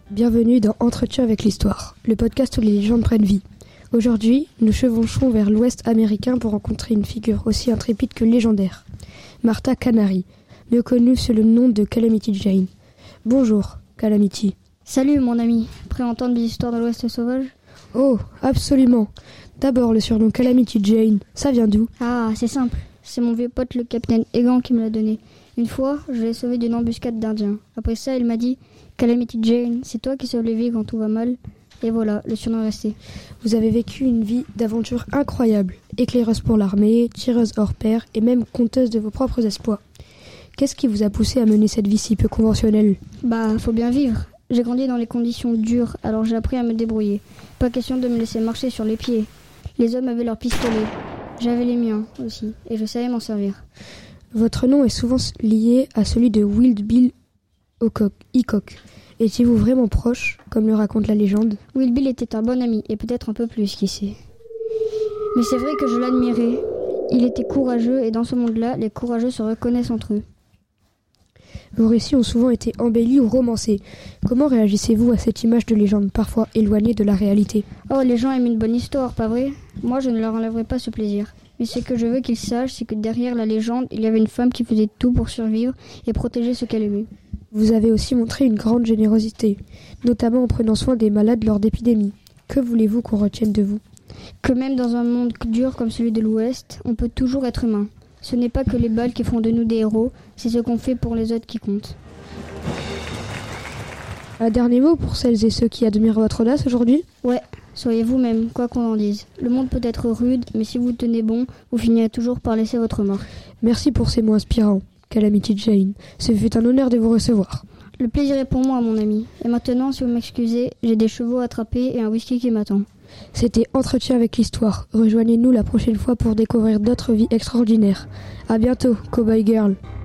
Bienvenue dans Entretien avec l'Histoire, le podcast où les légendes prennent vie. Aujourd'hui, nous chevauchons vers l'Ouest américain pour rencontrer une figure aussi intrépide que légendaire, Martha Canary, mieux connue sous le nom de Calamity Jane. Bonjour, Calamity. Salut mon ami, prêt à entendre des histoires de l'Ouest sauvage ? Oh, absolument. D'abord le surnom Calamity Jane, ça vient d'où ? Ah, c'est simple, c'est mon vieux pote le capitaine Egan qui me l'a donné. Une fois, je l'ai sauvé d'une embuscade d'Indiens. Après ça, il m'a dit « Calamity Jane, c'est toi qui sauves les vies quand tout va mal ?» Et voilà, le surnom est resté. Vous avez vécu une vie d'aventure incroyable, éclaireuse pour l'armée, tireuse hors pair et même conteuse de vos propres exploits. Qu'est-ce qui vous a poussé à mener cette vie si peu conventionnelle ? Faut bien vivre. J'ai grandi dans les conditions dures, alors j'ai appris à me débrouiller. Pas question de me laisser marcher sur les pieds. Les hommes avaient leurs pistolets. J'avais les miens aussi, et je savais m'en servir. Votre nom est souvent lié à celui de Wild Bill Hickok. Étiez-vous vraiment proche, comme le raconte la légende ? Wild Bill était un bon ami, et peut-être un peu plus, qui sait. Mais c'est vrai que je l'admirais. Il était courageux, et dans ce monde-là, les courageux se reconnaissent entre eux. Vos récits ont souvent été embellis ou romancés. Comment réagissez-vous à cette image de légende, parfois éloignée de la réalité ? Oh, les gens aiment une bonne histoire, pas vrai ? Moi, je ne leur enlèverai pas ce plaisir. Mais ce que je veux qu'ils sachent, c'est que derrière la légende, il y avait une femme qui faisait tout pour survivre et protéger ce qu'elle aimait. Vous avez aussi montré une grande générosité, notamment en prenant soin des malades lors d'épidémies. Que voulez-vous qu'on retienne de vous ? Que même dans un monde dur comme celui de l'Ouest, on peut toujours être humain. Ce n'est pas que les balles qui font de nous des héros, c'est ce qu'on fait pour les autres qui compte. Un dernier mot pour celles et ceux qui admirent votre audace aujourd'hui ? Ouais, soyez vous-même, quoi qu'on en dise. Le monde peut être rude, mais si vous tenez bon, vous finirez toujours par laisser votre marque. Merci pour ces mots inspirants, Calamity Jane. Ce fut un honneur de vous recevoir. Le plaisir est pour moi, mon ami. Et maintenant, si vous m'excusez, j'ai des chevaux à attraper et un whisky qui m'attend. C'était Entretien avec l'Histoire. Rejoignez-nous la prochaine fois pour découvrir d'autres vies extraordinaires. À bientôt, Cowboy Girl.